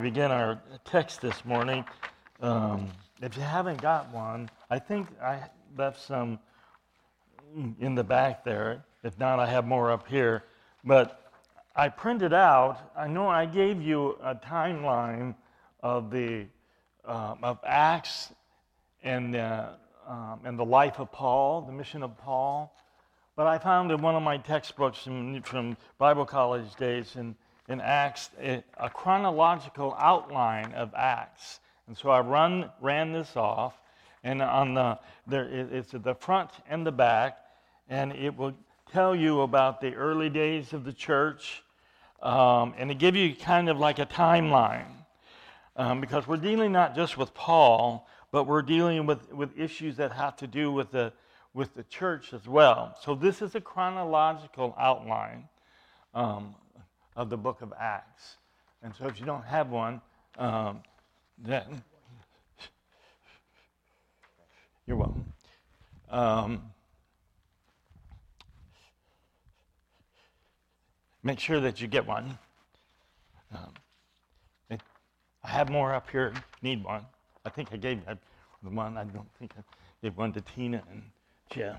Begin our text this morning. If you haven't got one, I think I left some in the back there. If not, I have more up here. But I printed out. I know I gave you a timeline of the of Acts and the life of Paul, the mission of Paul. But I found in one of my textbooks from Bible college days in Acts, a chronological outline of Acts. And so I ran this off, and it's at the front and the back, and it will tell you about the early days of the church, and it gives you kind of like a timeline, because we're dealing not just with Paul, but we're dealing with issues that have to do with the church as well. So this is a chronological outline of the book of Acts. And so if you don't have one, then you're welcome. Make sure that you get one. I have more up here. Need one. I think I gave that one. I don't think I gave one to Tina and Jeff.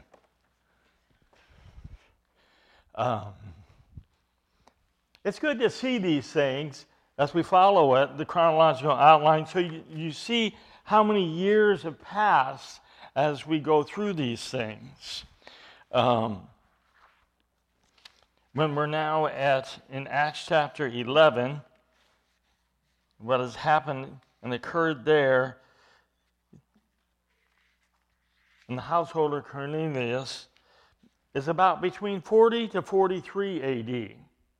It's good to see these things as we follow it, the chronological outline, so you see how many years have passed as we go through these things. When we're now in Acts chapter 11, what has happened and occurred there in the household of Cornelius is about between 40 to 43 A.D.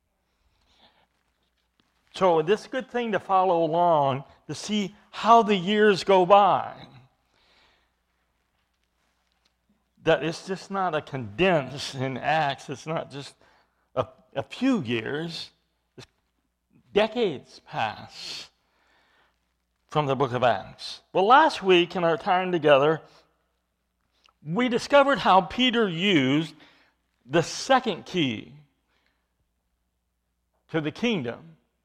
So this is a good thing to follow along to see how the years go by. That it's just not a condensed in Acts. It's not just a few years. Decades pass from the book of Acts. Well, last week in our time together, we discovered how Peter used the second key to the kingdom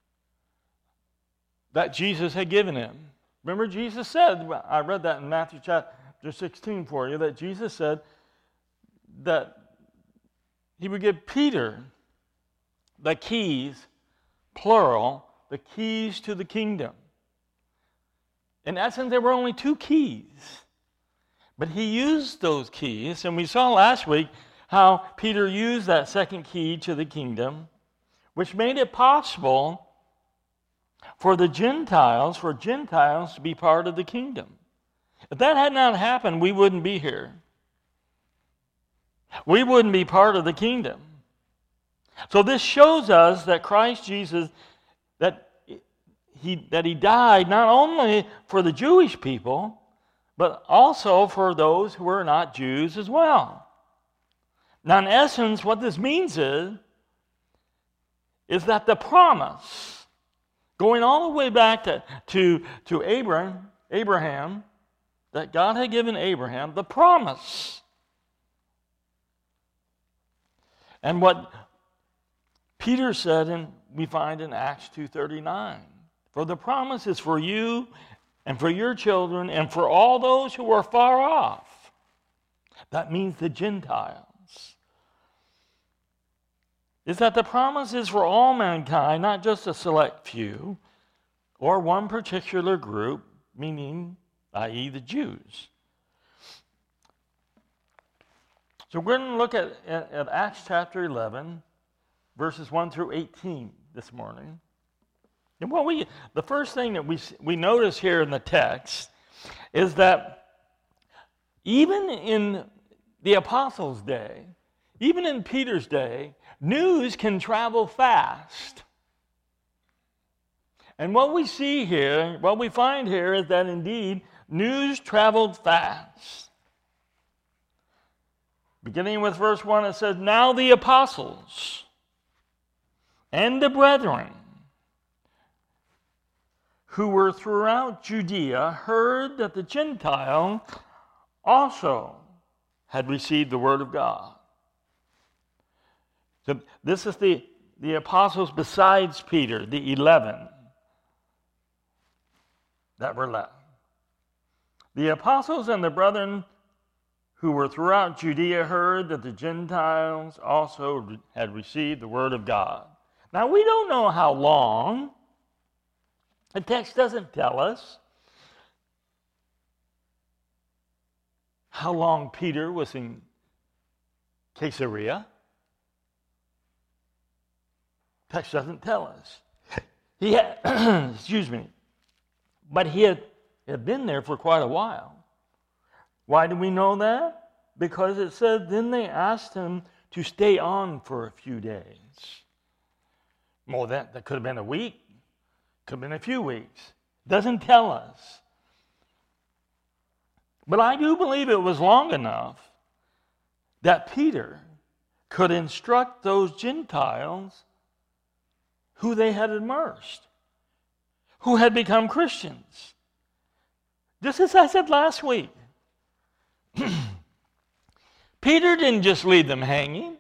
that Jesus had given him. Remember, Jesus said, I read that in Matthew chapter 16 for you, that Jesus said that he would give Peter the keys, plural, the keys to the kingdom. In essence, there were only two keys. But he used those keys, and we saw last week how Peter used that second key to the kingdom, which made it possible for Gentiles to be part of the kingdom. If that had not happened, we wouldn't be here. We wouldn't be part of the kingdom. So this shows us that Christ Jesus, that he died not only for the Jewish people, but also for those who are not Jews as well. Now, in essence, what this means is that the promise, going all the way back to Abraham, that God had given Abraham, the promise. And what Peter said, and we find in Acts 2:39, for the promise is for you and for your children and for all those who are far off. That means the Gentiles. Is that the promise is for all mankind, not just a select few, or one particular group, meaning, i.e., the Jews. So we're going to look at Acts chapter 11, verses 1 through 18 this morning. And the first thing that we notice here in the text is that even in the apostles' day, even in Peter's day, news can travel fast. And what we find here is that indeed news traveled fast. Beginning with verse 1, it says, now the apostles and the brethren who were throughout Judea heard that the Gentile also had received the word of God. So this is the apostles besides Peter, the 11. that were left. The apostles and the brethren who were throughout Judea heard that the Gentiles also had received the word of God. Now, we don't know how long. The text doesn't tell us how long Peter was in Caesarea. The text doesn't tell us. He had, excuse me, but he had been there for quite a while. Why do we know that? Because it said, then they asked him to stay on for a few days. Well, that could have been a week, could have been a few weeks. Doesn't tell us. But I do believe it was long enough that Peter could instruct those Gentiles who they had immersed, who had become Christians. Just as I said last week, Peter didn't just leave them hanging.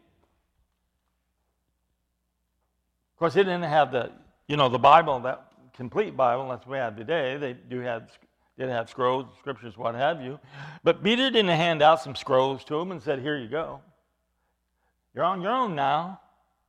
Of course, they didn't have the Bible, that complete Bible, that's what we have today. They did have scrolls, scriptures, what have you. But Peter didn't hand out some scrolls to them and said, here you go. You're on your own now.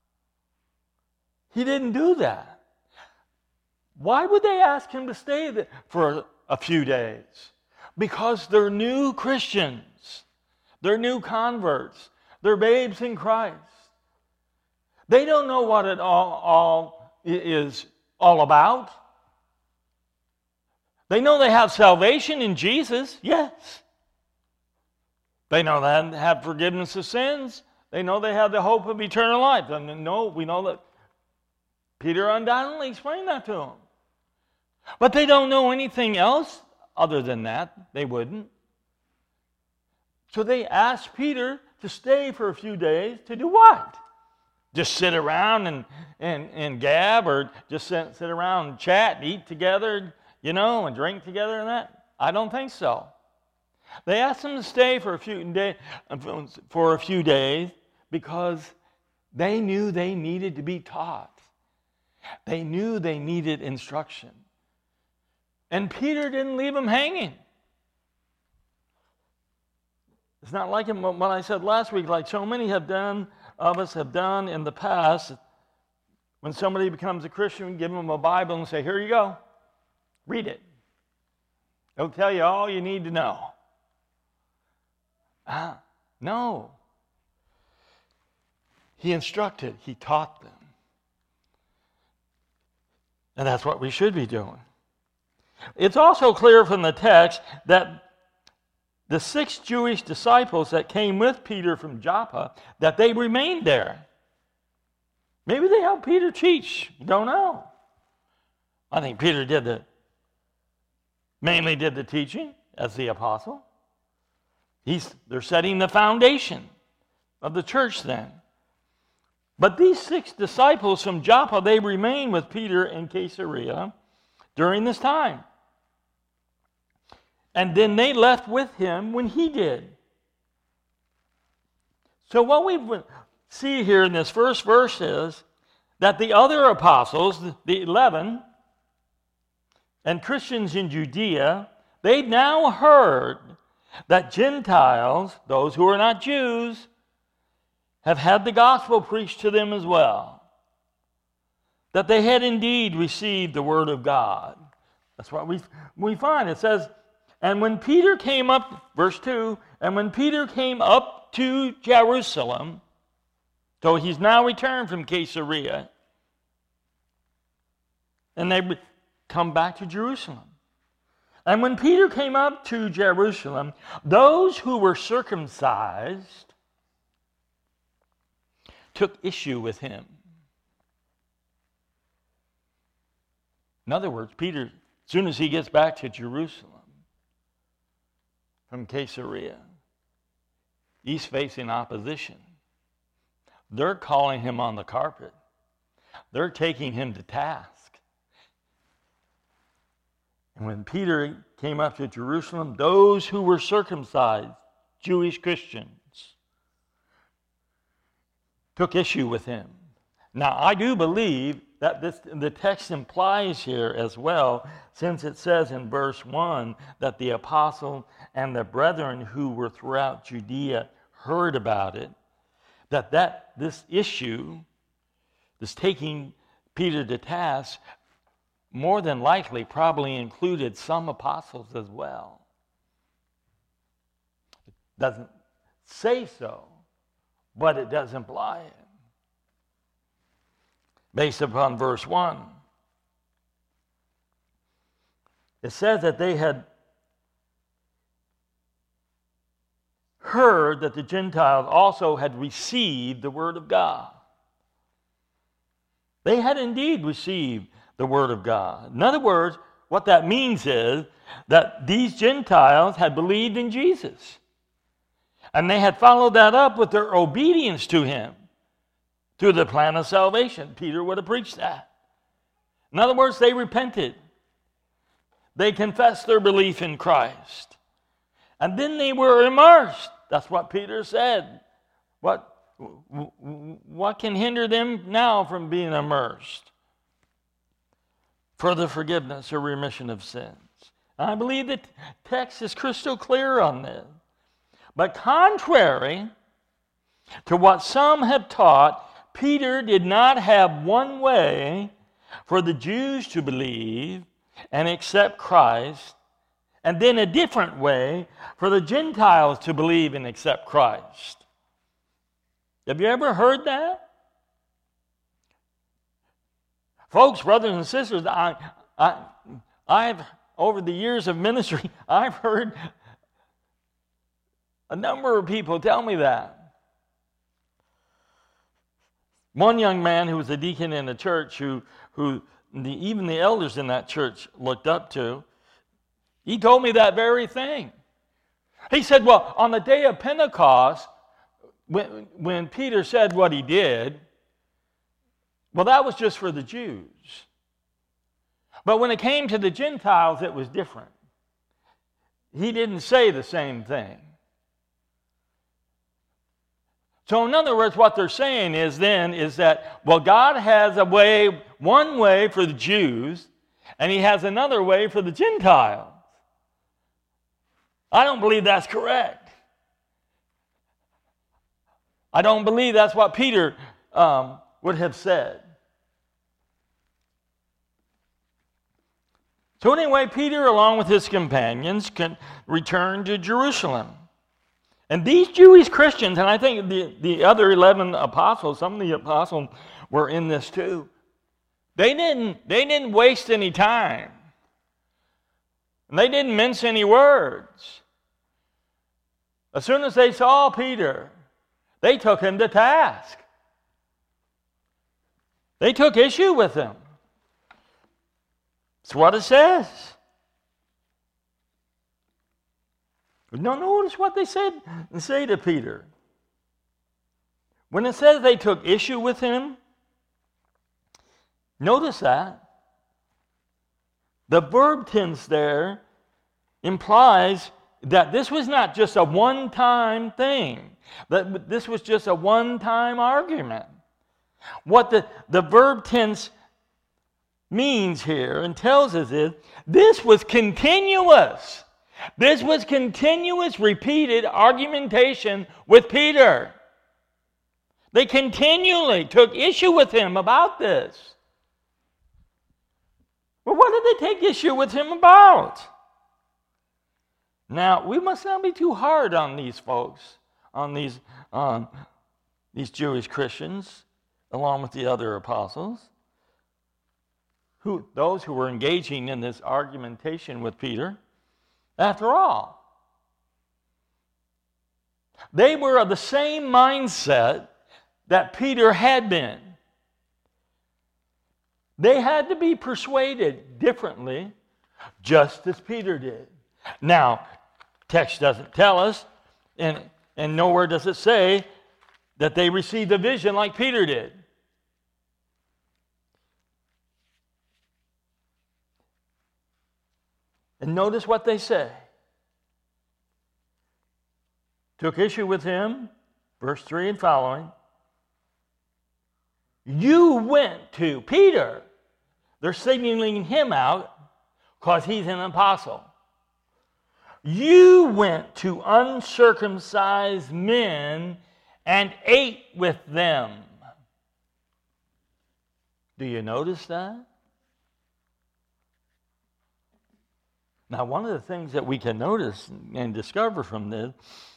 He didn't do that. Why would they ask him to stay there for a few days? Because they're new Christians. They're new converts. They're babes in Christ. They don't know what it all is all about. They know they have salvation in Jesus, yes. They know they have forgiveness of sins. They know they have the hope of eternal life. And we know that Peter undoubtedly explained that to them. But they don't know anything else other than that. They wouldn't. So they asked Peter to stay for a few days to do what? Just sit around and gab, or just sit around and chat and eat together, and drink together and that? I don't think so. They asked him to stay for a few days because they knew they needed to be taught. They knew they needed instruction. And Peter didn't leave them hanging. It's not like what I said last week, like so many of us have done in the past. When somebody becomes a Christian, give them a Bible and say, here you go. Read it. It'll tell you all you need to know. No. He instructed. He taught them. And that's what we should be doing. It's also clear from the text that the 6 Jewish disciples that came with Peter from Joppa, that they remained there. Maybe they helped Peter teach. Don't know. I think Peter mainly did the teaching as the apostle. They're setting the foundation of the church then. But these 6 disciples from Joppa, they remained with Peter in Caesarea during this time. And then they left with him when he did. So what we see here in this first verse is that the other apostles, the 11, and Christians in Judea, they now heard that Gentiles, those who are not Jews, have had the gospel preached to them as well. That they had indeed received the word of God. That's what we find. It says, and when Peter came up, verse 2, and when Peter came up to Jerusalem, so he's now returned from Caesarea, and they come back to Jerusalem. And when Peter came up to Jerusalem, those who were circumcised took issue with him. In other words, Peter, as soon as he gets back to Jerusalem from Caesarea, he's facing opposition. They're calling him on the carpet. They're taking him to task. And when Peter came up to Jerusalem, those who were circumcised, Jewish Christians, took issue with him. Now, I do believe the text implies here as well, since it says in verse 1 that the apostle and the brethren who were throughout Judea heard about it, that this issue, this taking Peter to task, more than likely probably included some apostles as well. It doesn't say so, but it does imply it. Based upon verse 1, it says that they had heard that the Gentiles also had received the word of God. They had indeed received the word of God. In other words, what that means is that these Gentiles had believed in Jesus. And they had followed that up with their obedience to him through the plan of salvation. Peter would have preached that. In other words, they repented. They confessed their belief in Christ. And then they were immersed. That's what Peter said. What can hinder them now from being immersed? For the forgiveness or remission of sins. And I believe the text is crystal clear on this. But contrary to what some have taught, Peter did not have one way for the Jews to believe and accept Christ, and then a different way for the Gentiles to believe and accept Christ. Have you ever heard that? Folks, brothers and sisters, I've over the years of ministry, I've heard a number of people tell me that. One young man who was a deacon in a church who even the elders in that church looked up to, he told me that very thing. He said, well, on the day of Pentecost, when Peter said what he did, well, that was just for the Jews. But when it came to the Gentiles, it was different. He didn't say the same thing. So in other words, what they're saying is that, well, God has one way for the Jews, and he has another way for the Gentiles. I don't believe that's correct. I don't believe that's what Peter would have said. So anyway, Peter, along with his companions, returned to Jerusalem. And these Jewish Christians, and I think the other 11 apostles, some of the apostles were in this too, they didn't waste any time. And they didn't mince any words. As soon as they saw Peter, they took him to task. They took issue with him. That's what it says. Now notice what they say to Peter. When it says they took issue with him, notice that. The verb tense there implies that this was not just a one-time thing. That this was just a one-time argument. What the verb tense means here and tells us is this was continuous. This was continuous, repeated argumentation with Peter. They continually took issue with him about this. Well, what did they take issue with him about? Now, we must not be too hard on these folks, on these Jewish Christians, along with the other apostles, those who were engaging in this argumentation with Peter. After all, they were of the same mindset that Peter had been. They had to be persuaded differently, just as Peter did. Now, text doesn't tell us, and nowhere does it say that they received a vision like Peter did. And notice what they say. Took issue with him, verse 3 and following. You went to Peter. They're signaling him out because he's an apostle. You went to uncircumcised men and ate with them. Do you notice that? Now, one of the things that we can notice and discover from this,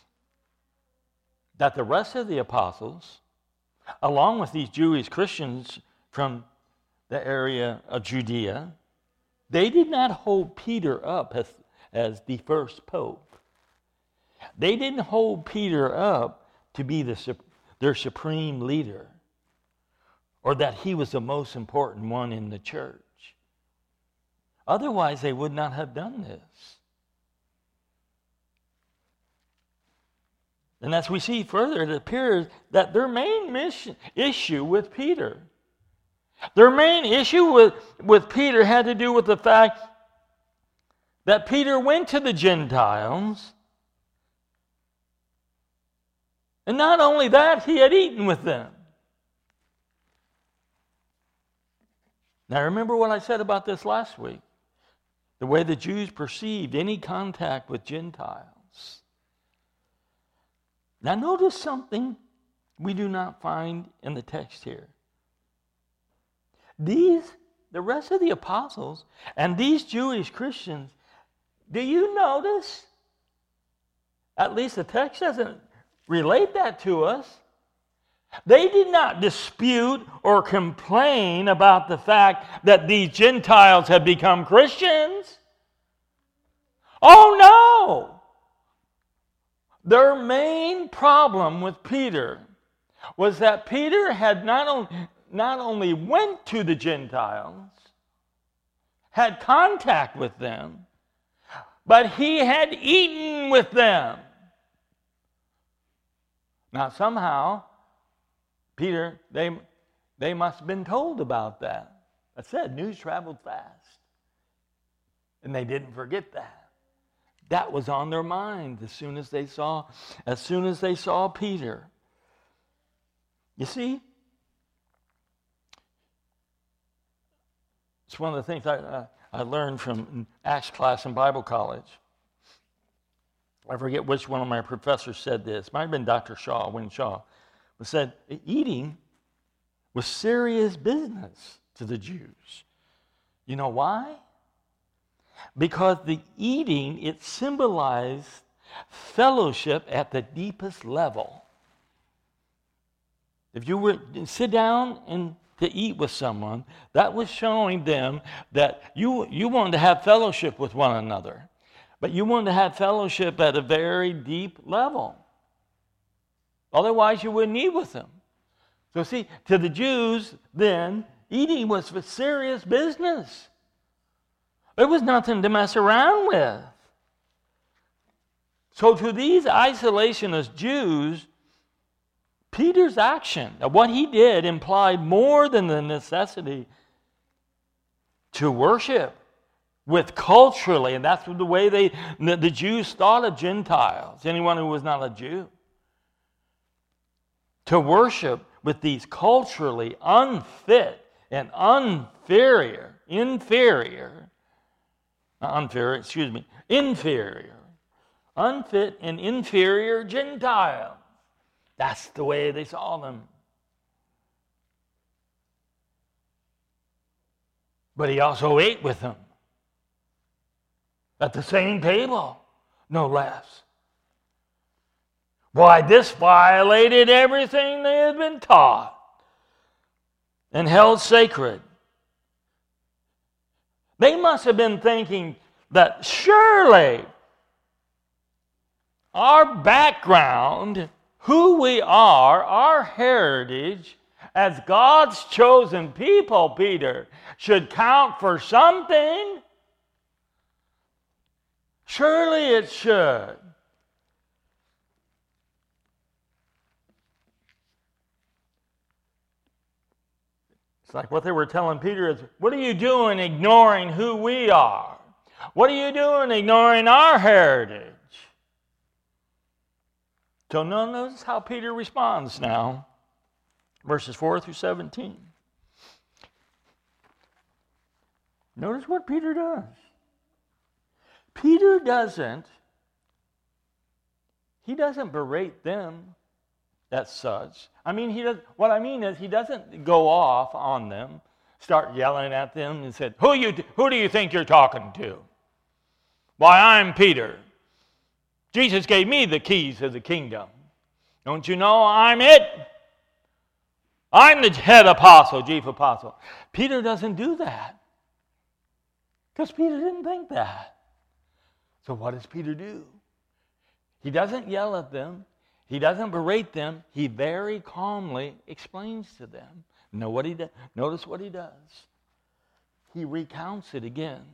that the rest of the apostles, along with these Jewish Christians from the area of Judea, they did not hold Peter up as the first pope. They didn't hold Peter up to be their supreme leader, or that he was the most important one in the church. Otherwise, they would not have done this. And as we see further, it appears that their main issue with Peter, their main issue with Peter had to do with the fact that Peter went to the Gentiles, and not only that, he had eaten with them. Now remember what I said about this last week, the way the Jews perceived any contact with Gentiles. Now notice something we do not find in the text here. The rest of the apostles and these Jewish Christians, do you notice? At least the text doesn't relate that to us. They did not dispute or complain about the fact that these Gentiles had become Christians. Oh no! Their main problem with Peter was that Peter had not only went to the Gentiles, had contact with them, but he had eaten with them. Now somehow, Peter, they must have been told about that. I said, news traveled fast. And they didn't forget that. That was on their mind as soon as they saw Peter. You see? It's one of the things I learned from Acts class in Bible college. I forget which one of my professors said this. It might have been Dr. Shaw, Win Shaw. But said eating was serious business to the Jews. You know why? Because the eating, it symbolized fellowship at the deepest level. If you were to sit down and to eat with someone, that was showing them that you wanted to have fellowship with one another. But you wanted to have fellowship at a very deep level. Otherwise, you wouldn't eat with them. So see, to the Jews then, eating was for serious business. It was nothing to mess around with. So to these isolationist Jews, Peter's action, what he did, implied more than the necessity to worship with culturally, and that's the way the Jews thought of Gentiles, anyone who was not a Jew. To worship with these culturally unfit and inferior, unfit and inferior Gentiles. That's the way they saw them. But he also ate with them at the same table, no less. Why, this violated everything they had been taught and held sacred. They must have been thinking that surely our background, who we are, our heritage as God's chosen people, Peter, should count for something. Surely it should. It's like what they were telling Peter is, what are you doing ignoring who we are? What are you doing ignoring our heritage? So notice how Peter responds now. verses 4 through 17. Notice what Peter does. Peter doesn't berate them as such. What I mean is he doesn't go off on them, start yelling at them and said, who do you think you're talking to? Why, I'm Peter. Jesus gave me the keys of the kingdom. Don't you know I'm it? I'm the head apostle, chief apostle. Peter doesn't do that. Because Peter didn't think that. So what does Peter do? He doesn't yell at them. He doesn't berate them. He very calmly explains to them. Notice what he does. He recounts it again.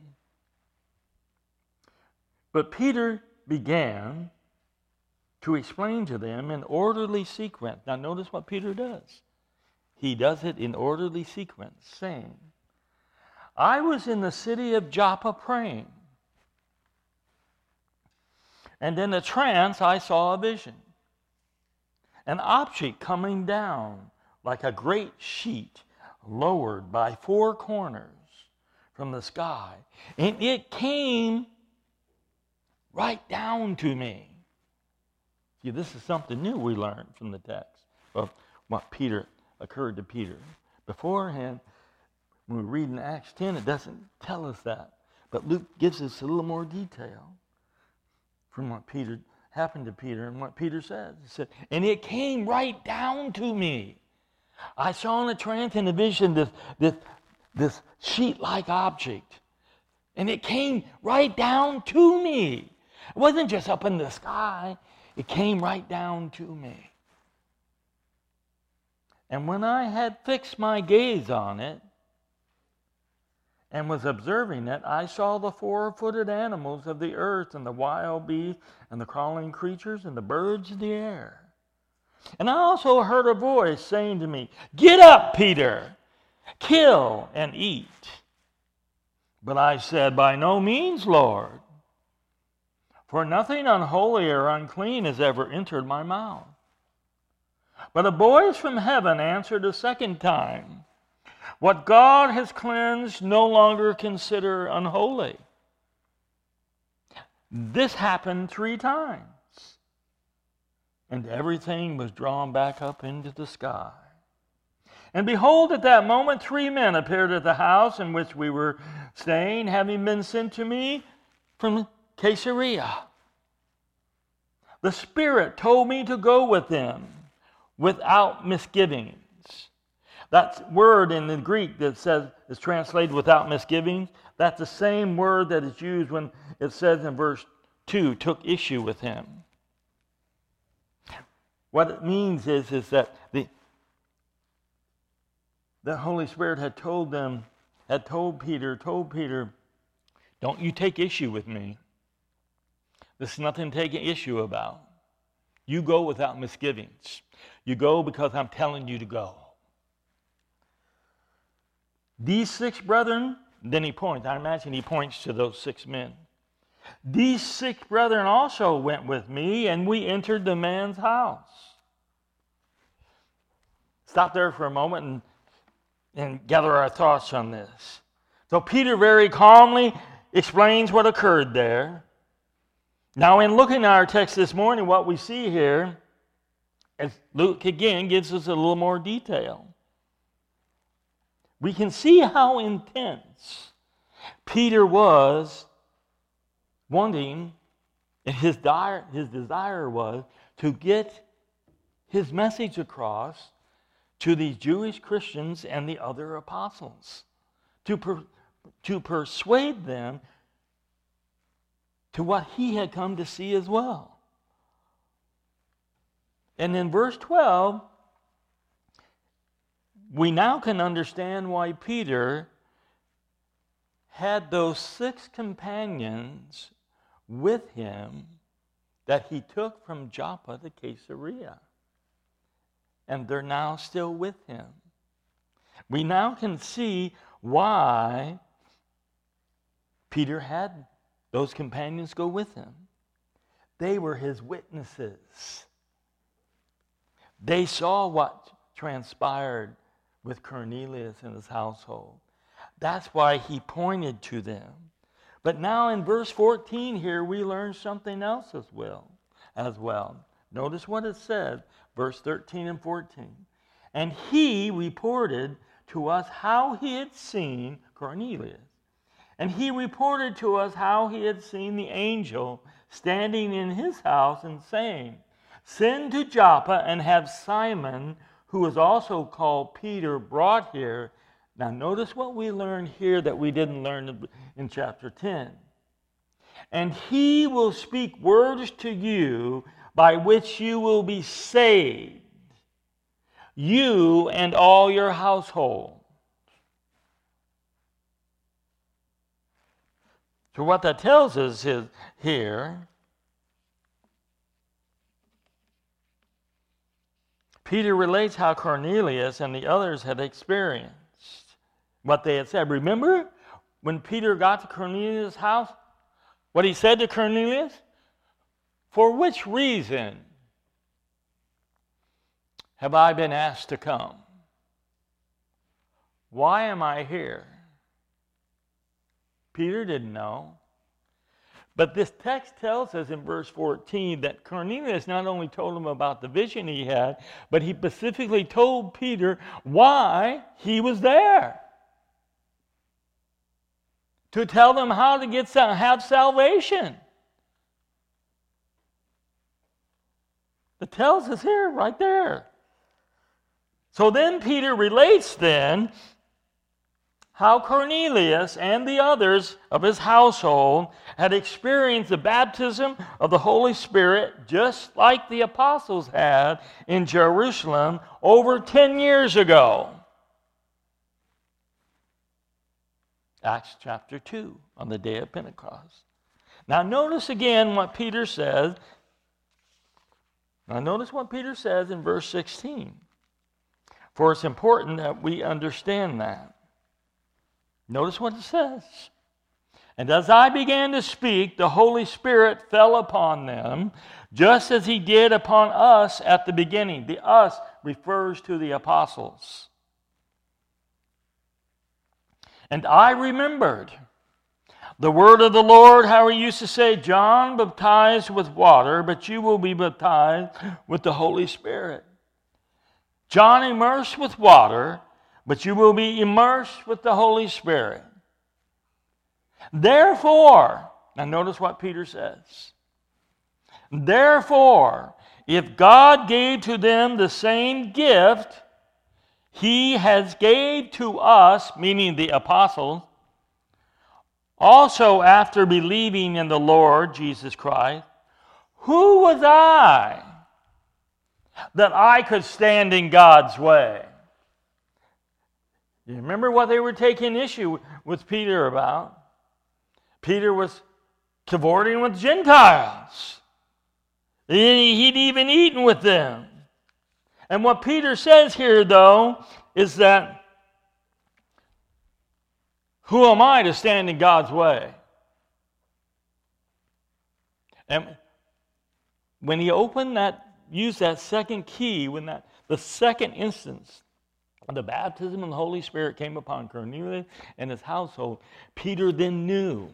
But Peter began to explain to them in orderly sequence. Now notice what Peter does. He does it in orderly sequence, saying, I was in the city of Joppa praying, and in a trance I saw a vision. An object coming down like a great sheet lowered by four corners from the sky, and it came right down to me. See, this is something new we learned from the text of what occurred to Peter. Beforehand, when we read in Acts 10, it doesn't tell us that. But Luke gives us a little more detail from what happened to Peter and what Peter said. He said, and it came right down to me. I saw in a trance and a vision this sheet-like object. And it came right down to me. It wasn't just up in the sky. It came right down to me. And when I had fixed my gaze on it and was observing it, I saw the four-footed animals of the earth and the wild beasts and the crawling creatures and the birds of the air. And I also heard a voice saying to me, get up, Peter, kill and eat. But I said, by no means, Lord, for nothing unholy or unclean has ever entered my mouth. But a voice from heaven answered a second time, what God has cleansed no longer consider unholy. This happened 3 times. And everything was drawn back up into the sky. And behold, at that moment 3 men appeared at the house in which we were staying, having been sent to me from Caesarea. The Spirit told me to go with them without misgivings. That word in the Greek that is translated without misgivings, that's the same word that is used when it says in verse 2, took issue with him. What it means is that the Holy Spirit had told Peter, don't you take issue with me. This is nothing to take an issue about. You go without misgivings. You go because I'm telling you to go. These 6 brethren, then he points, I imagine he points to those 6 men. These 6 brethren also went with me, and we entered the man's house. Stop there for a moment and gather our thoughts on this. So Peter very calmly explains what occurred there. Now in looking at our text this morning, what we see here, as Luke again gives us a little more detail. We can see how intense Peter was wanting, and his desire was to get his message across to these Jewish Christians and the other apostles, to persuade them to what he had come to see as well. And in verse 12, we now can understand why Peter had those 6 companions with him that he took from Joppa to Caesarea. And they're now still with him. We now can see why Peter had those companions go with him. They were his witnesses. They saw what transpired with Cornelius and his household. That's why he pointed to them. But now in verse 14 here, we learn something else as well. Notice what it said, verse 13 and 14. And he reported to us how he had seen Cornelius. And he reported to us how he had seen the angel standing in his house and saying, Send to Joppa and have Simon, who is also called Peter, brought here. Now notice what we learned here that we didn't learn in chapter 10. And he will speak words to you by which you will be saved, you and all your household. So what that tells us is here, Peter relates how Cornelius and the others had experienced what they had said. Remember when Peter got to Cornelius' house, what he said to Cornelius? For which reason have I been asked to come? Why am I here? Peter didn't know. But this text tells us in verse 14 that Cornelius not only told him about the vision he had, but he specifically told Peter why he was there. To tell them how to have salvation. It tells us here, right there. So then Peter relates then how Cornelius and the others of his household had experienced the baptism of the Holy Spirit just like the apostles had in Jerusalem over 10 years ago. Acts chapter 2, on the day of Pentecost. Now notice again what Peter says. Now notice what Peter says in verse 16. For it's important that we understand that. Notice what it says. And as I began to speak, the Holy Spirit fell upon them, just as he did upon us at the beginning. The us refers to the apostles. And I remembered the word of the Lord, how he used to say, John baptized with water, but you will be baptized with the Holy Spirit. John immersed with water, but you will be immersed with the Holy Spirit. Therefore, now notice what Peter says. Therefore, if God gave to them the same gift he has gave to us, meaning the apostles, also after believing in the Lord Jesus Christ, who was I that I could stand in God's way? You remember what they were taking issue with Peter about? Peter was cavorting with Gentiles. He'd even eaten with them. And what Peter says here, though, is that, who am I to stand in God's way? And when he used that second key, the second instance, the baptism of the Holy Spirit came upon Cornelius and his household, Peter then knew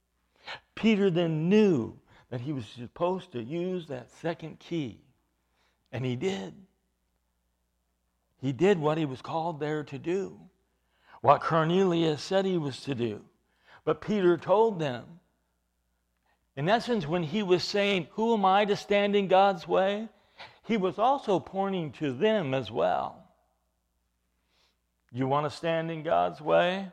that he was supposed to use that second key. And he did. He did what he was called there to do, what Cornelius said he was to do. But Peter told them, in essence, when he was saying, who am I to stand in God's way? He was also pointing to them as well. You want to stand in God's way?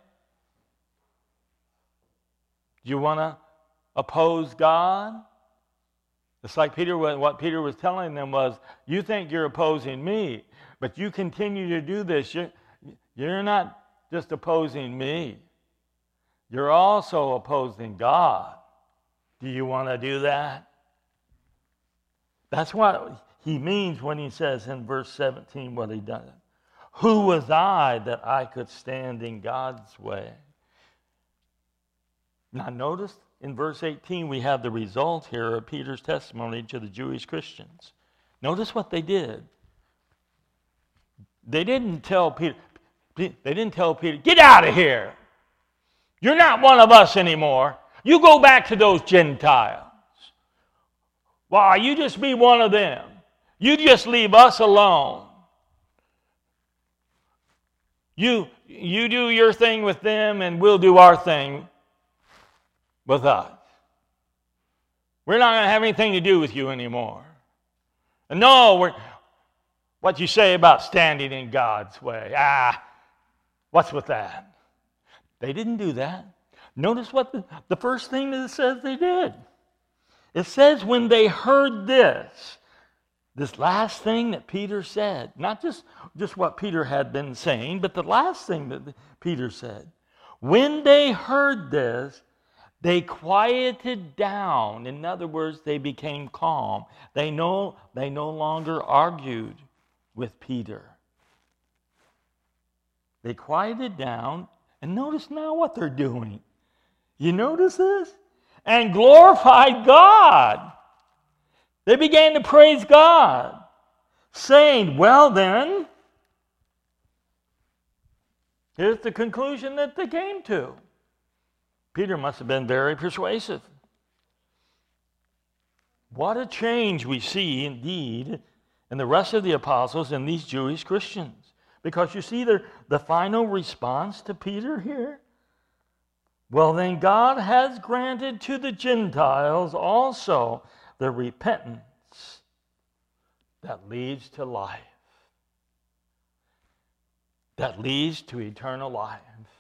Do you want to oppose God? It's like what Peter was telling them was, you think you're opposing me, but you continue to do this. You're not just opposing me. You're also opposing God. Do you want to do that? That's what he means when he says in verse 17 what he does. Who was I that I could stand in God's way? Now notice in verse 18 we have the result here of Peter's testimony to the Jewish Christians. Notice what they did. They didn't tell Peter, get out of here. You're not one of us anymore. You go back to those Gentiles. Why, you just be one of them. You just leave us alone. You do your thing with them, and we'll do our thing with us. We're not going to have anything to do with you anymore. And no, what you say about standing in God's way. What's with that? They didn't do that. Notice what the first thing that it says they did. It says when they heard this last thing that Peter said, not just what Peter had been saying, but the last thing that Peter said. When they heard this, they quieted down. In other words, they became calm. They no longer argued with Peter. They quieted down, and notice now what they're doing. You notice this? And glorified God. They began to praise God, saying, well then, here's the conclusion that they came to. Peter must have been very persuasive. What a change we see indeed in the rest of the apostles and these Jewish Christians. Because you see the final response to Peter here? Well, then God has granted to the Gentiles also the repentance that leads to life, that leads to eternal life.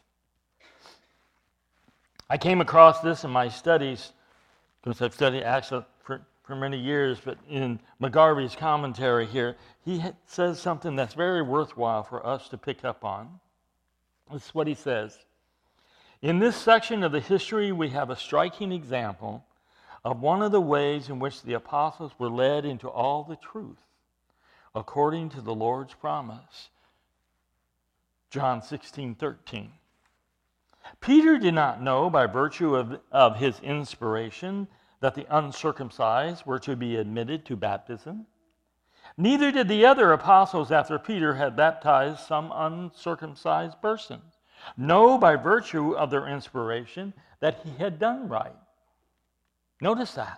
I came across this in my studies, because I've studied actually for many years, but in McGarvey's commentary here, he says something that's very worthwhile for us to pick up on. This is what he says. In this section of the history, we have a striking example of one of the ways in which the apostles were led into all the truth, according to the Lord's promise. John 16:13. Peter did not know by virtue of his inspiration that the uncircumcised were to be admitted to baptism. Neither did the other apostles after Peter had baptized some uncircumcised persons know by virtue of their inspiration that he had done right. Notice that.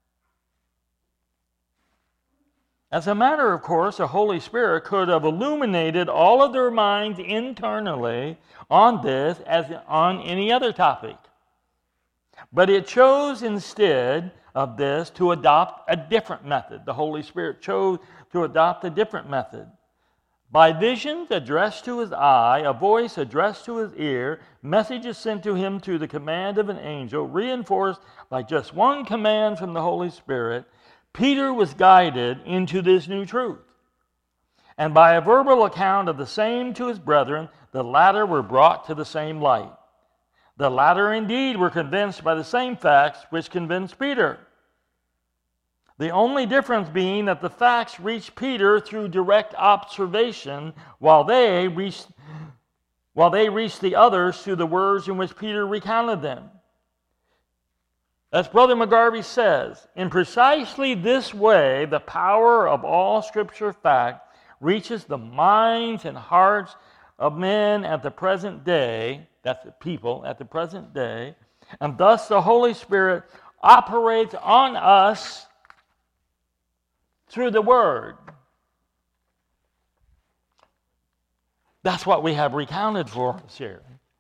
As a matter of course, the Holy Spirit could have illuminated all of their minds internally on this as on any other topic. But it chose instead of this to adopt a different method. The Holy Spirit chose to adopt a different method. By visions addressed to his eye, a voice addressed to his ear, messages sent to him through the command of an angel, reinforced by just one command from the Holy Spirit, Peter was guided into this new truth. And by a verbal account of the same to his brethren, the latter were brought to the same light. The latter indeed were convinced by the same facts which convinced Peter. The only difference being that the facts reached Peter through direct observation, while they reached the others through the words in which Peter recounted them. As Brother McGarvey says, in precisely this way, the power of all Scripture fact reaches the minds and hearts of men at the present day, that's the people at the present day, and thus the Holy Spirit operates on us through the Word. That's what we have recounted for us here.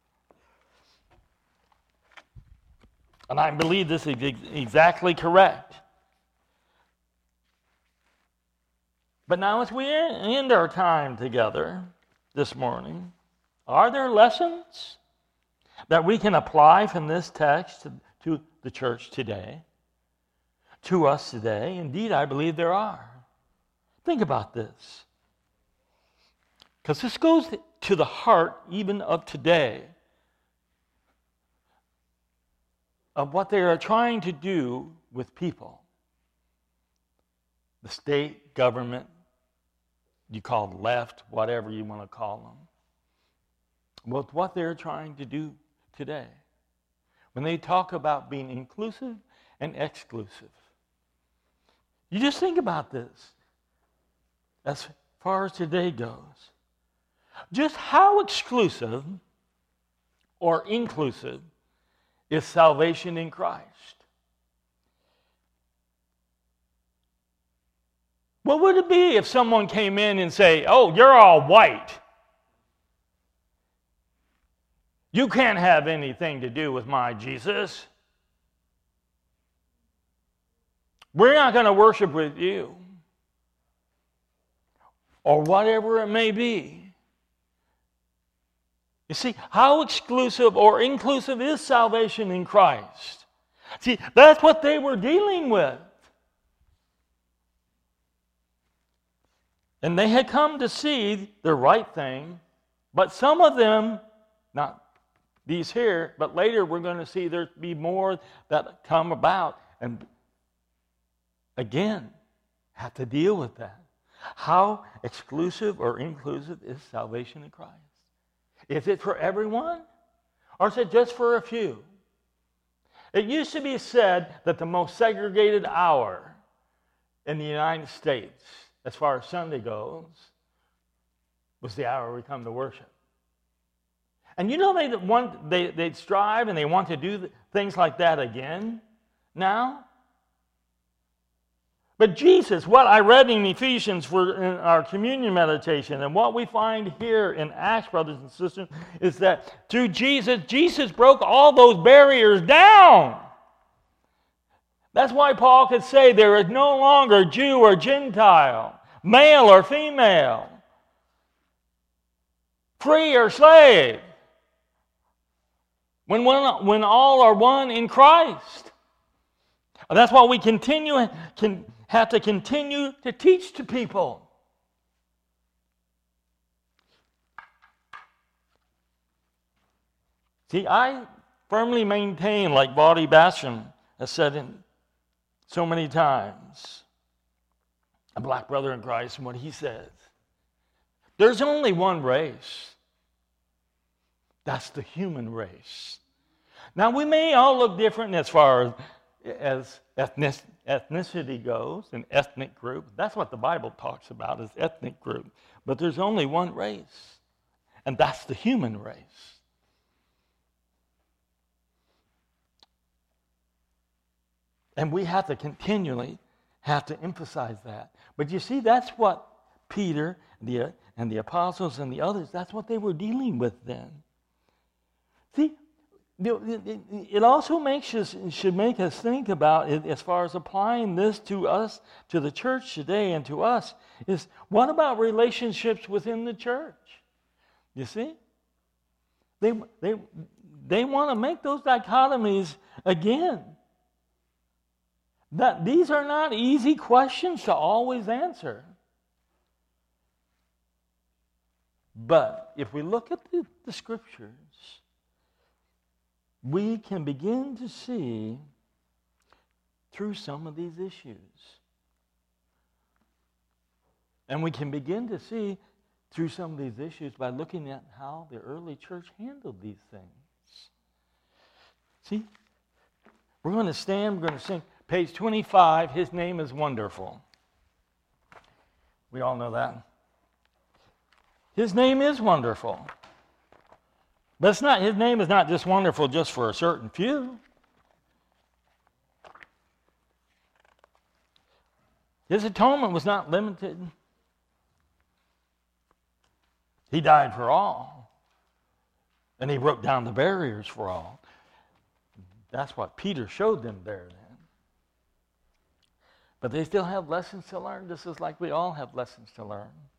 And I believe this is exactly correct. But now as we end our time together this morning, are there lessons that we can apply from this text to the church today, to us today? Indeed, I believe there are. Think about this. Because this goes to the heart even of today, of what they are trying to do with people. The state, government, you call it left, whatever you want to call them. With what they're trying to do today. When they talk about being inclusive and exclusive. You just think about this. As far as today goes. Just how exclusive or inclusive is salvation in Christ? What would it be if someone came in and say, "Oh, you're all white. You can't have anything to do with my Jesus. We're not going to worship with you." Or whatever it may be. You see, how exclusive or inclusive is salvation in Christ? See, that's what they were dealing with. And they had come to see the right thing, but some of them, not these here, but later we're going to see there be more that come about, and again, have to deal with that. How exclusive or inclusive is salvation in Christ? Is it for everyone, or is it just for a few? It used to be said that the most segregated hour in the United States, as far as Sunday goes, was the hour we come to worship. And you know they'd strive and they want to do things like that again now. But Jesus, what I read in Ephesians for in our communion meditation, and what we find here in Acts, brothers and sisters, is that through Jesus broke all those barriers down. That's why Paul could say there is no longer Jew or Gentile, male or female, free or slave, when all are one in Christ. That's why we have to continue to teach to people. See, I firmly maintain, like Bobby Basham has said in so many times, a black brother in Christ, and what he says, there's only one race. That's the human race. Now, we may all look different as far as ethnicity goes, an ethnic group. That's what the Bible talks about, is ethnic group. But there's only one race, and that's the human race. And we have to continually emphasize that. But you see, that's what Peter and the apostles and the others, that's what they were dealing with then. See, it also should make us think about it as far as applying this to us, to the church today and to us, is what about relationships within the church? You see? They want to make those dichotomies again. These are not easy questions to always answer. But if we look at the scriptures, we can begin to see through some of these issues. And we can begin to see through some of these issues by looking at how the early church handled these things. See? We're going to stand, we're going to sing. Page 25, His Name is Wonderful. We all know that. His name is wonderful. But His name is not just wonderful just for a certain few. His atonement was not limited. He died for all. And He broke down the barriers for all. That's what Peter showed them there then. But they still have lessons to learn, just as like we all have lessons to learn.